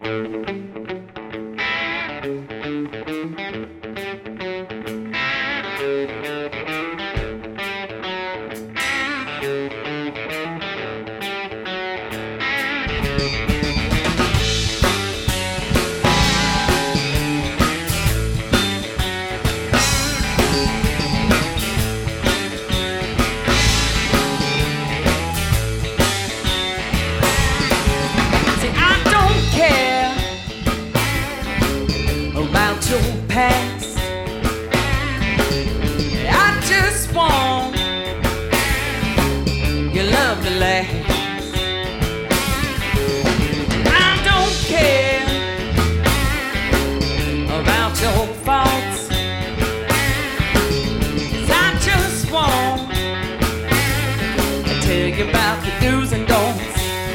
Your past, I just want your love to last. I don't care about your faults, 'cause I just want to tell you about the do's and don'ts.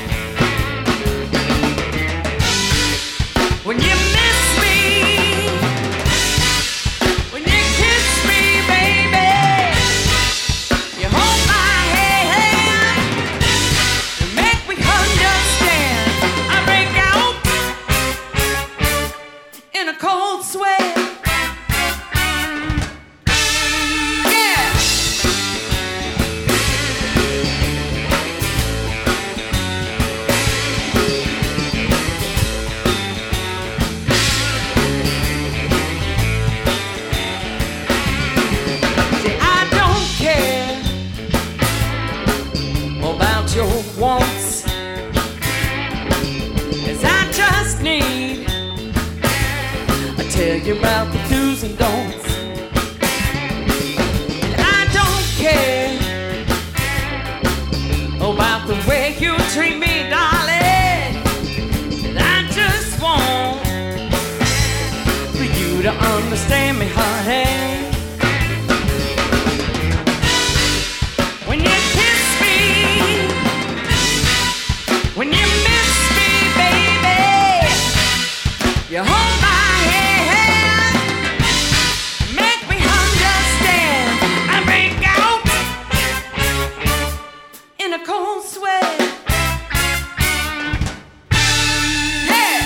When you miss me, cold sweat. Yeah. See, I don't care about your wants, 'cause I just need tell you about the do's and don'ts. And I don't care about the way you treat me, darling. And I just want for you to understand me, honey. When you kiss me, when you miss me, baby, you hold my a cold sweat. Yeah.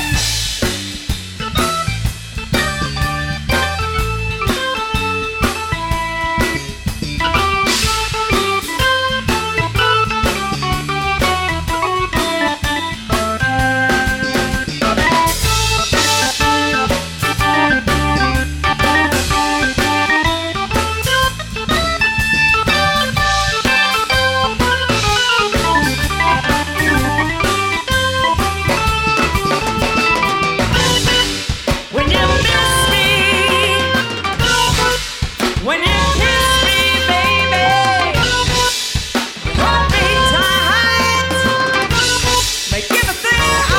When you kiss me, baby, hold me tight, make everything